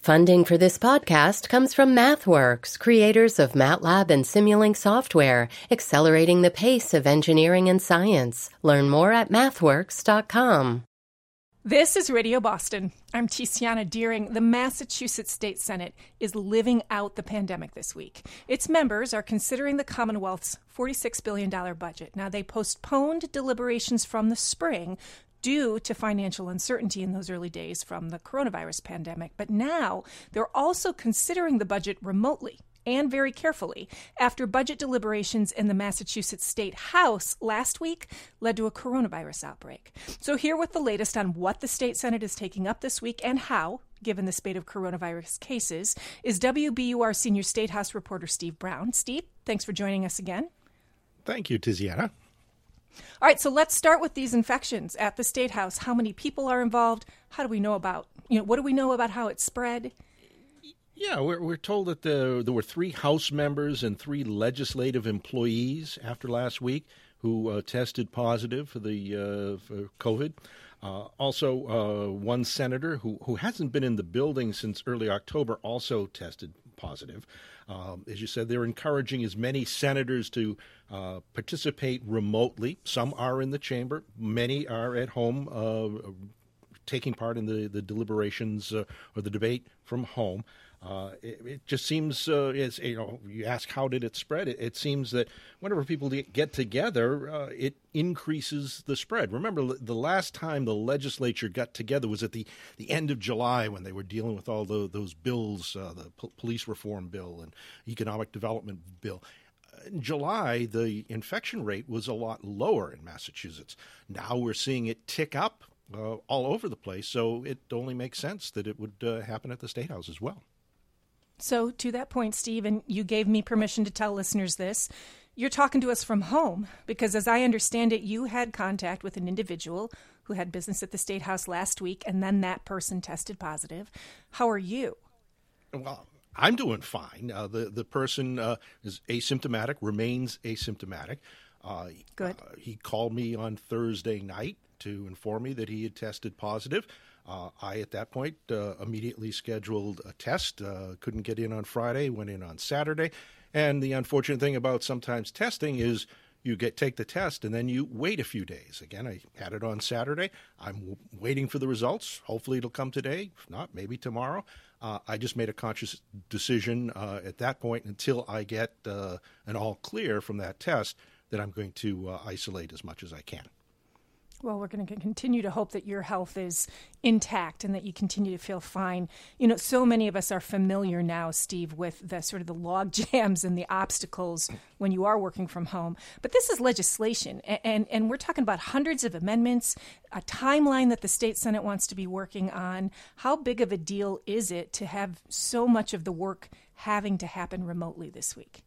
Funding for this podcast comes from MathWorks, creators of MATLAB and Simulink software, accelerating the pace of engineering and science. Learn more at mathworks.com. This is Radio Boston. I'm Tiziana Deering. The Massachusetts State Senate is living out the pandemic this week. Its members are considering the Commonwealth's $46 billion budget. Now, they postponed deliberations from the spring due to financial uncertainty in those early days from the coronavirus pandemic. But now they're also considering the budget remotely and very carefully after budget deliberations in the Massachusetts State House last week led to a coronavirus outbreak. So here with the latest on what the State Senate is taking up this week and how, given the spate of coronavirus cases, is WBUR senior State House reporter Steve Brown. Steve, thanks for joining us again. Thank you, Tiziana. All right, so let's start with these infections at the State House. How many people are involved? How do we know about, what do we know about how it spread? Yeah, we're told that there were 3 House members and 3 legislative employees after last week who tested positive for for COVID. Also, one senator who hasn't been in the building since early October also tested positive. As you said, they're encouraging as many senators to participate remotely. Some are in the chamber. Many are at home taking part in the deliberations or the debate from home. It just seems, you ask how did it spread? It seems that whenever people get together, it increases the spread. Remember, the last time the legislature got together was at the end of July when they were dealing with all those bills, the police reform bill and economic development bill. In July, the infection rate was a lot lower in Massachusetts. Now we're seeing it tick up all over the place, so it only makes sense that it would happen at the State House as well. So to that point, Steve, and you gave me permission to tell listeners this, you're talking to us from home because as I understand it, you had contact with an individual who had business at the State House last week, and then that person tested positive. How are you? Well, I'm doing fine. The person is asymptomatic, remains asymptomatic. Good. He called me on Thursday night to inform me that he had tested positive. I, at that point, immediately scheduled a test. Couldn't get in on Friday, went in on Saturday. And the unfortunate thing about sometimes testing is you take the test and then you wait a few days. Again, I had it on Saturday. I'm waiting for the results. Hopefully it'll come today. If not, maybe tomorrow. I just made a conscious decision at that point until I get an all clear from that test that I'm going to isolate as much as I can. Well, we're going to continue to hope that your health is intact and that you continue to feel fine. So many of us are familiar now, Steve, with the sort of the log jams and the obstacles when you are working from home. But this is legislation, and we're talking about hundreds of amendments, a timeline that the State Senate wants to be working on. How big of a deal is it to have so much of the work having to happen remotely this week?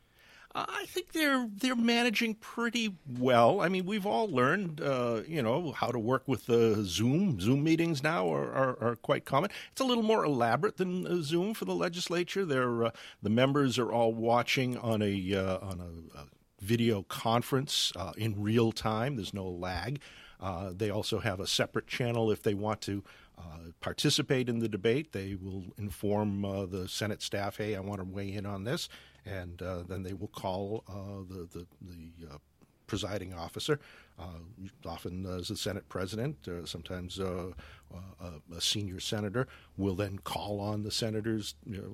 I think they're managing pretty well. I mean, we've all learned, how to work with Zoom. Zoom meetings now are quite common. It's a little more elaborate than Zoom for the legislature. The members are all watching on a video conference in real time. There's no lag. They also have a separate channel if they want to participate in the debate. They will inform the Senate staff, hey, I want to weigh in on this. And then they will call the presiding officer, often as the Senate president, sometimes a senior senator, will then call on the senators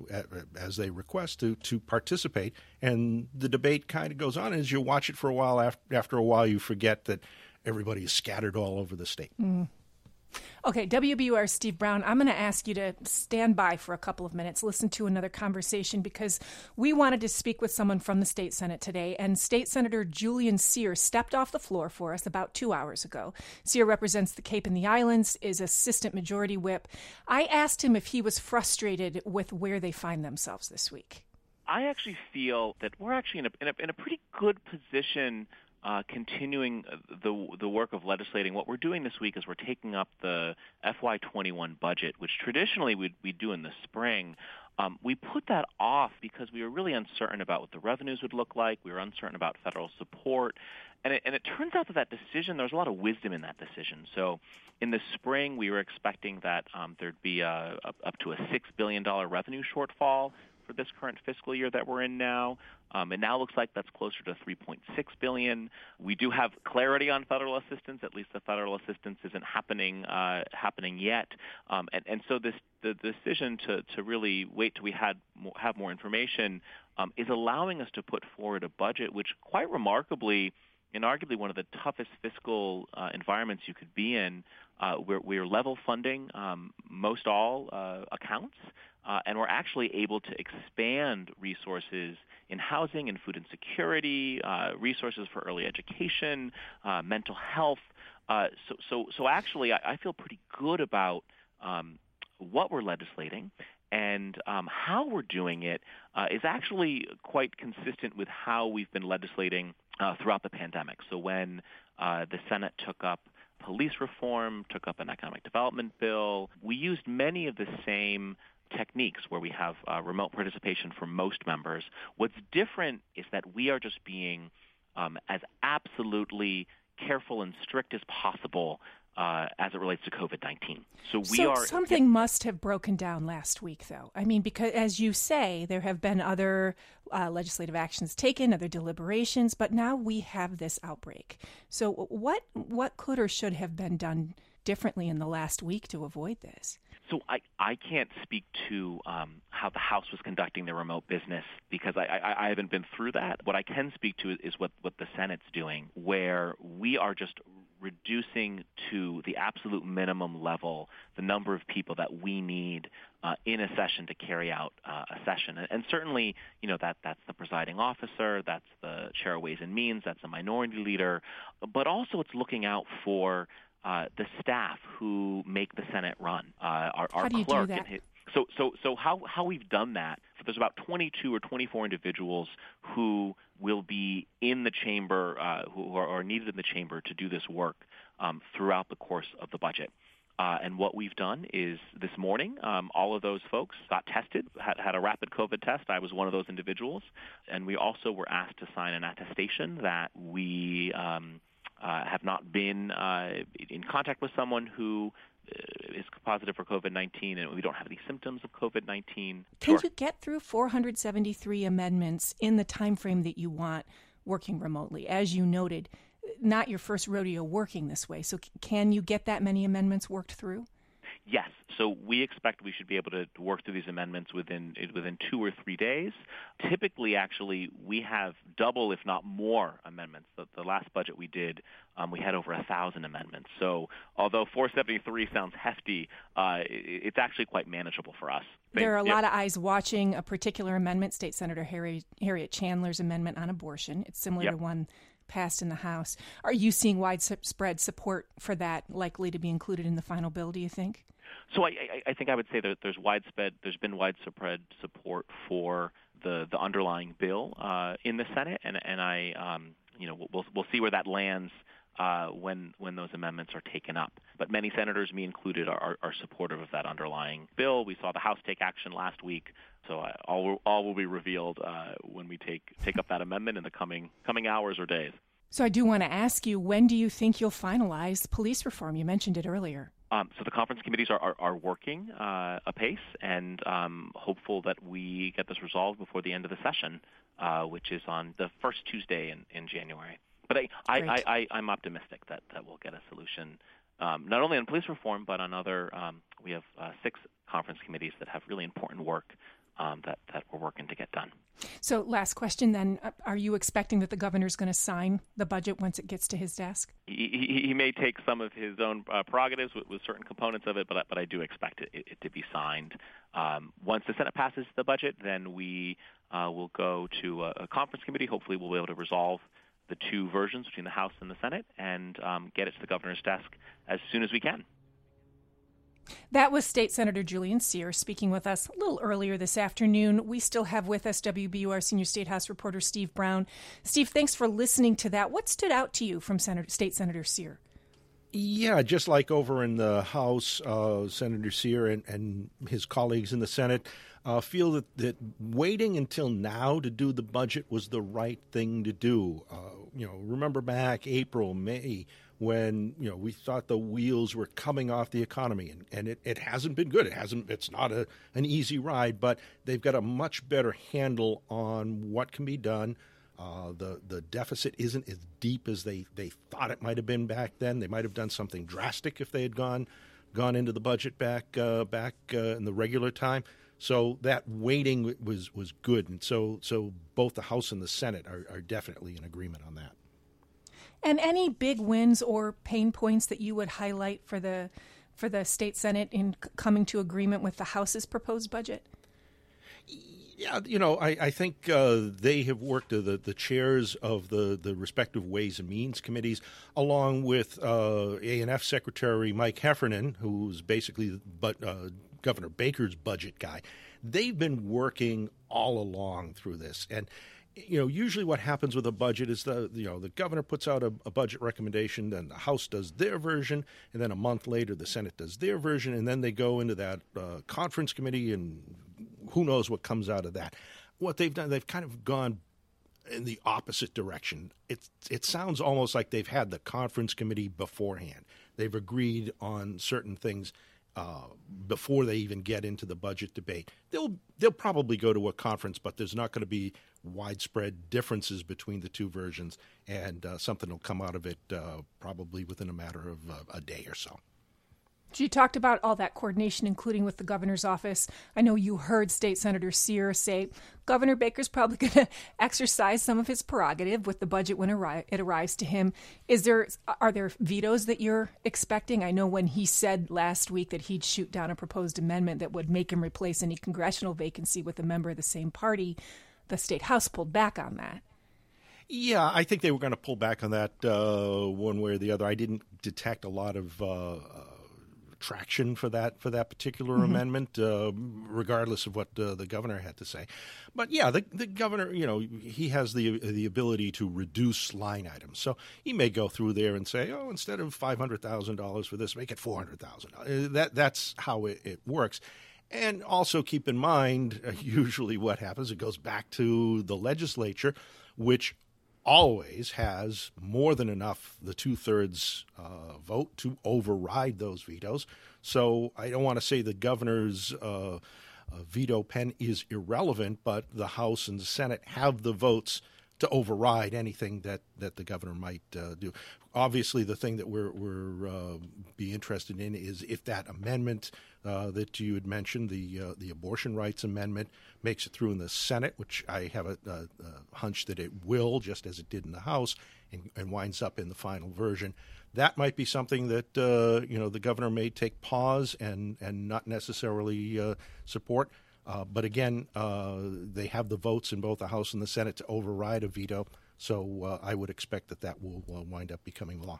as they request to participate. And the debate kind of goes on. As you watch it for a while, after a while, you forget that everybody is scattered all over the state. Mm. Okay, WBUR Steve Brown, I'm going to ask you to stand by for a couple of minutes, listen to another conversation, because we wanted to speak with someone from the State Senate today, and State Senator Julian Cyr stepped off the floor for us about 2 hours ago. Cyr represents the Cape and the Islands, is Assistant Majority Whip. I asked him if he was frustrated with where they find themselves this week. I actually feel that we're actually in a pretty good position continuing the work of legislating. What we're doing this week is we're taking up the FY21 budget, which traditionally we do in the spring. We put that off because we were really uncertain about what the revenues would look like. We were uncertain about federal support. And it turns out that decision, there was a lot of wisdom in that decision. So in the spring, we were expecting that there'd be up to a $6 billion revenue shortfall for this current fiscal year that we're in now. It now looks like that's closer to $3.6 billion. We do have clarity on federal assistance. At least the federal assistance isn't happening yet. And so the decision to really wait till we have more information is allowing us to put forward a budget which, quite remarkably, in arguably one of the toughest fiscal environments you could be in, we're level funding most all accounts, and we're actually able to expand resources in housing and food insecurity, resources for early education, mental health. So actually, I feel pretty good about what we're legislating. And how we're doing it is actually quite consistent with how we've been legislating throughout the pandemic. So when the Senate took up police reform, took up an economic development bill, we used many of the same techniques where we have remote participation for most members. What's different is that we are just being as absolutely careful and strict as possible as it relates to COVID-19. So something must have broken down last week, though. I mean, because as you say, there have been other legislative actions taken, other deliberations, but now we have this outbreak. So what could or should have been done differently in the last week to avoid this? So I can't speak to how the House was conducting their remote business because I haven't been through that. What I can speak to is what the Senate's doing, where we are just reducing to the absolute minimum level the number of people that we need in a session to carry out a session. And certainly, that's the presiding officer, that's the chair of Ways and Means, that's the minority leader, but also it's looking out for the staff who make the Senate run. Our how do you clerk do that? So how we've done that, there's about 22 or 24 individuals who will be in the chamber, who are needed in the chamber to do this work throughout the course of the budget. And what we've done is this morning, all of those folks got tested, had a rapid COVID test. I was one of those individuals. And we also were asked to sign an attestation that we have not been in contact with someone who is positive for COVID-19 and we don't have any symptoms of COVID-19. Can you get through 473 amendments in the time frame that you want working remotely? As you noted, not your first rodeo working this way. So can you get that many amendments worked through? Yes. So we expect we should be able to work through these amendments within 2 or 3 days. Typically, actually, we have double, if not more, amendments. The last budget we did, we had over 1,000 amendments. So although 473 sounds hefty, it's actually quite manageable for us. There are a lot of eyes watching a particular amendment, State Senator Harriet Chandler's amendment on abortion. It's similar to one passed in the House. Are you seeing widespread support for that likely to be included in the final bill, do you think? So I think I would say that there's been widespread support for the underlying bill in the Senate, and I we'll see where that lands when those amendments are taken up. But many senators, me included, are supportive of that underlying bill. We saw the House take action last week, so all will be revealed when we take up that amendment in the coming hours or days. So I do want to ask you, when do you think you'll finalize police reform? You mentioned it earlier. So the conference committees are working apace, and hopeful that we get this resolved before the end of the session, which is on the first Tuesday in January. But I'm optimistic that we'll get a solution, not only on police reform, but on other. We have 6 conference committees that have really important work that we're working to get done. So last question then, are you expecting that the governor's going to sign the budget once it gets to his desk? He may take some of his own prerogatives with certain components of it, but I do expect it to be signed. Once the Senate passes the budget, then we will go to a conference committee. Hopefully we'll be able to resolve the 2 versions between the House and the Senate and get it to the governor's desk as soon as we can. That was State Senator Julian Cyr speaking with us a little earlier this afternoon. We still have with us WBUR Senior State House reporter Steve Brown. Steve, thanks for listening to that. What stood out to you from State Senator Cyr? Yeah, just like over in the House, Senator Sear and his colleagues in the Senate feel that waiting until now to do the budget was the right thing to do. Remember back April, May, when we thought the wheels were coming off the economy, and it hasn't been good. It's not an easy ride, but they've got a much better handle on what can be done. The deficit isn't as deep as they thought it might have been back then. They might have done something drastic if they had gone into the budget back in the regular time. So that waiting was good, and so both the House and the Senate are definitely in agreement on that. And any big wins or pain points that you would highlight for the state Senate in coming to agreement with the House's proposed budget? Yeah, I think they have worked, the chairs of the respective Ways and Means committees, along with A&F Secretary Mike Heffernan, who's basically Governor Baker's budget guy. They've been working all along through this. And usually what happens with a budget is the governor puts out a budget recommendation, then the House does their version, and then a month later the Senate does their version, and then they go into that conference committee, and who knows what comes out of that. What they've done, they've kind of gone in the opposite direction. It sounds almost like they've had the conference committee beforehand. They've agreed on certain things before they even get into the budget debate. They'll probably go to a conference, but there's not going to be widespread differences between the two versions, and something will come out of it probably within a matter of a day or so. You talked about all that coordination, including with the governor's office. I know you heard State Senator Sear say Governor Baker's probably going to exercise some of his prerogative with the budget when it arrives to him. Are there vetoes that you're expecting? I know when he said last week that he'd shoot down a proposed amendment that would make him replace any congressional vacancy with a member of the same party, the State House pulled back on that. Yeah, I think they were going to pull back on that one way or the other. I didn't detect a lot of traction for that particular amendment, regardless of what the governor had to say. But yeah, the governor, he has the ability to reduce line items. So he may go through there and say, instead of $500,000 for this, make it $400,000. That's how it works. And also keep in mind, usually what happens, it goes back to the legislature, which always has more than enough, the 2/3 vote to override those vetoes. So I don't want to say the governor's veto pen is irrelevant, but the House and the Senate have the votes to override anything that the governor might do. Obviously, the thing that we're be interested in is if that amendment that you had mentioned, the abortion rights amendment, makes it through in the Senate, which I have a hunch that it will, just as it did in the House, and winds up in the final version. That might be something that the governor may take pause and not necessarily support. But again, they have the votes in both the House and the Senate to override a veto, so I would expect that will wind up becoming law.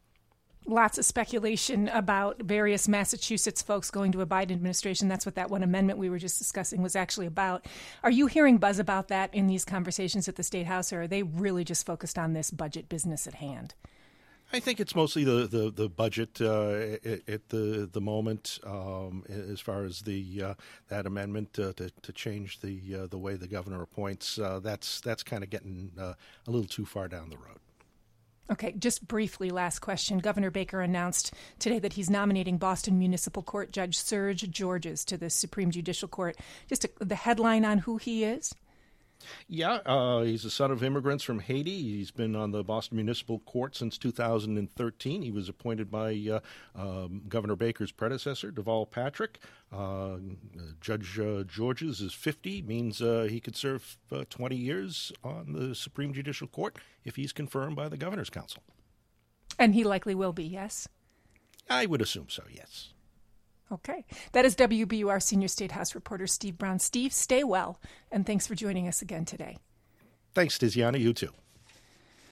Lots of speculation about various Massachusetts folks going to a Biden administration. That's what that one amendment we were just discussing was actually about. Are you hearing buzz about that in these conversations at the State House, or are they really just focused on this budget business at hand? I think it's mostly the budget at the moment, as far as that amendment to change the way the governor appoints. That's kind of getting a little too far down the road. Okay, just briefly, last question. Governor Baker announced today that he's nominating Boston Municipal Court Judge Serge Georges to the Supreme Judicial Court. Just the headline on who he is? Yeah, he's a son of immigrants from Haiti. He's been on the Boston Municipal Court since 2013. He was appointed by Governor Baker's predecessor, Deval Patrick. Judge Georges is 50, means he could serve 20 years on the Supreme Judicial Court if he's confirmed by the Governor's Council. And he likely will be, yes? I would assume so, yes. Okay. That is WBUR Senior State House reporter Steve Brown. Steve, stay well, and thanks for joining us again today. Thanks, Tiziana. You too.